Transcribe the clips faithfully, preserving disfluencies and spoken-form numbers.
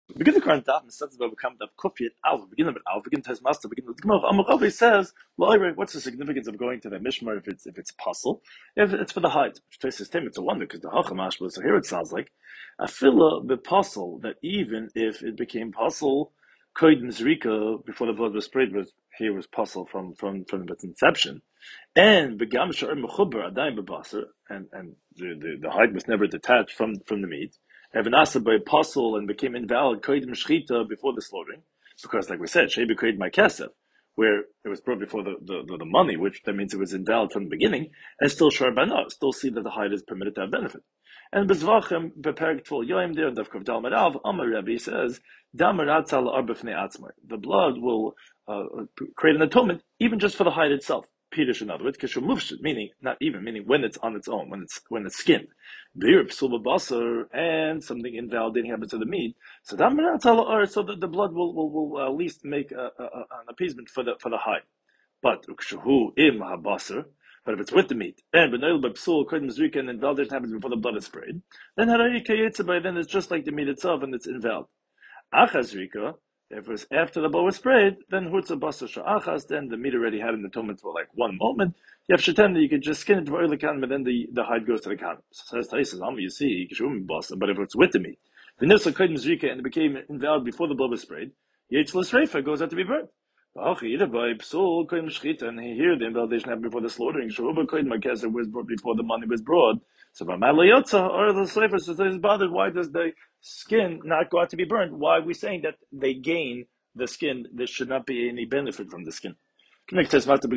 Begin the current daf, starts about become daf kufiyat alf. Begin with alf. Begin tes master. Begin with gemara. Amaravi says, "Lo'irei, what's the significance of going to the mishmar if it's if it's puzzle? If it's for the height, which traces him, it's a wonder because the hachamash was. So here it sounds like a fila the puzzle that even if it became puzzle, koid mizrika before the blood was sprayed was here was puzzle from from from its inception, and begam shar mechuber adayim bebaser, and and the, the the hide was never detached from from the meat. Evanasa by apostle and became invalid koidim shchita before the slaughtering, because like we said, shebi koid my kesef, where it was brought before the, the, the, the money, which that means it was invalid from the beginning, and still sharbana, still see that the hide is permitted to have benefit. And bezvachem beperek tvul yoim there davkav dal merav Amar Rabbi says damaratzal arbefnei atzmai. The blood will uh, create an atonement even just for the hide itself. Pirish, in other words, kishumufshit, meaning not even, meaning when it's on its own, when it's when it's skinned. Beer psul basar, and something invalidating happens to the meat. So that so that the blood will will, will at least make a, a, a, an appeasement for the for the hide. But ukshahu im habasar. But if it's with the meat, and b'noil b'psul kodim zrika, and invalidation happens before the blood is sprayed, then harayi kayetzebay, then it's just like the meat itself, and it's invalid. Achazrika, if it was after the bow was sprayed, then hutza basa sha'achas, then the meat already had an atonement for like one moment. You have shatem, you could just skin it for oil can, but then the, the hide goes to the can. So says Taisus, um, you see, basa, but if it's with the meat, the nifsa kodim zrika, and it became invalid before the blood was sprayed, yetchlas reifa goes out to be burnt. And here the invalidation happened before the slaughtering. It was brought before the money was brought. So or the slaver is bothered. Why does the skin not go out to be burned? Why are we saying that they gain the skin? There should not be any benefit from the skin. Ha'oila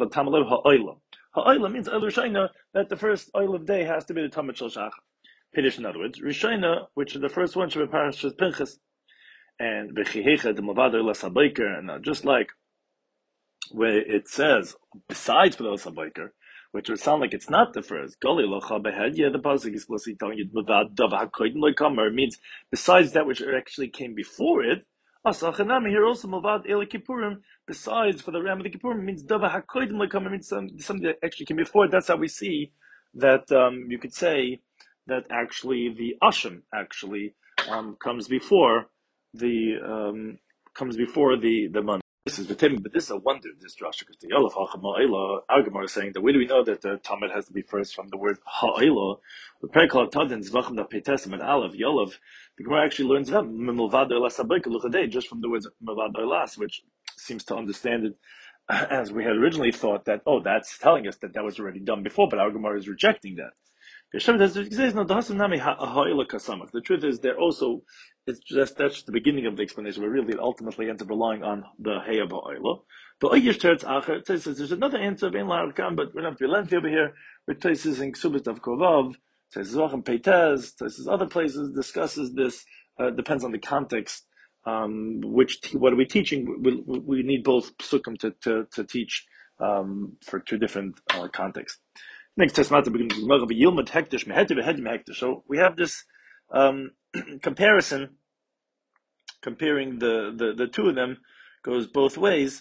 means that the first oil of day has to be the Tamid Shel Shach. Piddish, in other words, Rishayna, which is the first one, should be Parashas Pinchas. And v'chihecha the mavader lasabayker, and just like where it says besides for the lasabayker, which would sound like it's not the first. Goli locha behed. Yeah, the pasuk is explicitly telling you mavad dav hakoydim loikamer means besides that which actually came before it. Asachanami here also mavad el kippurim. Besides for the ram of the kippurim means dav hakoydim loikamer means some, something that actually came before it. That's how we see that um, you could say that actually the asham actually um, comes before the um, comes before the the money. This is the Tim, but this is a wonder. This drasha because the Yolaf Hachama'ila Argamar is saying that where do we know that the Talmud has to be first from the word Ha'ila? The Perikal Tadin Zvachim the Petesim and Aleph Yolav. The Gemara actually learns that Milvad Olas Abayka Luchadei just from the words Milvad Olas, which seems to understand it as we had originally thought that oh that's telling us that that was already done before, but our Gemara is rejecting that. The truth is, they're also, it's just, that's just the beginning of the explanation, but really it ultimately ends up relying on the Heya Ba'ayla. But it says there's another answer, but we're not going to be lengthy over here, which places in Ksubit of Kovav, says Zvachim Peites, says other places, discusses this, uh, depends on the context, um, which, what are we teaching? We, we, we need both psukim to, to, to teach, um, for two different, uh, contexts. Next testament begins with Yilmad Hektish Mehetiv Hedim Hektish. So we have this um, comparison, comparing the, the, the two of them goes both ways.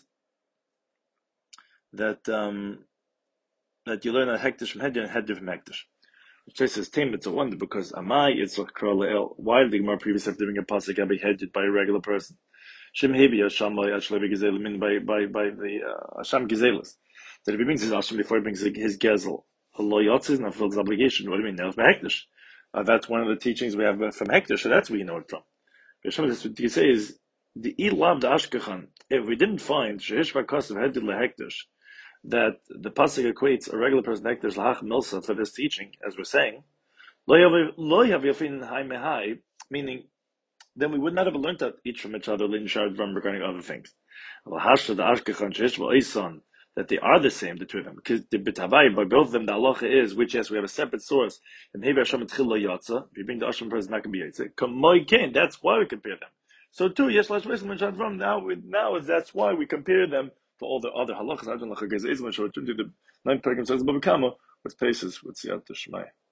That um, that you learn a Hektish from Hedim and Hedim from Hektish. Which says Tim, it's a wonder because Amai is Kralael. Why did the Gemara previously have to bring a pasuk be headed by a regular person? Shem Hebi Hashem Ashlevi Gezel by by by the uh, Hashem Gezelis. That if he brings his Hashem before he brings his Gezel. Lo Yotzis not fulfills obligation. What do you mean? Now it's Hektish. Uh, that's one of the teachings we have from Hektish, so that's where you know it from. What you say is the Ilav the Ashkechan. If we didn't find Shehishva Kosev Hedid LeHektish, that the pasuk equates a regular person Hektish Lahach Milsa for this teaching, as we're saying, Lo Yav Yafin Hai Mehai, meaning then we would not have learned that each from each other, Lin Shard from regarding other things. Lahashta the Ashkechan Shehishva Oisan. That they are the same, the two of them. Because the B'tavai, by both of them, the halacha is, which yes, we have a separate source. And Hevi Hashem Tchil Lo Yatza, if you bring the Hashem person, not going to be Yatza. Kamoy Kain, that's why we compare them. So too, yes, Lash Resim and Shadram, now, we, now that's why we compare them for all the other halachas. I don't know, Chagaz Izman, Shor, to the nine paragraphs, says Babakama, with paces, with Siyat Shmai.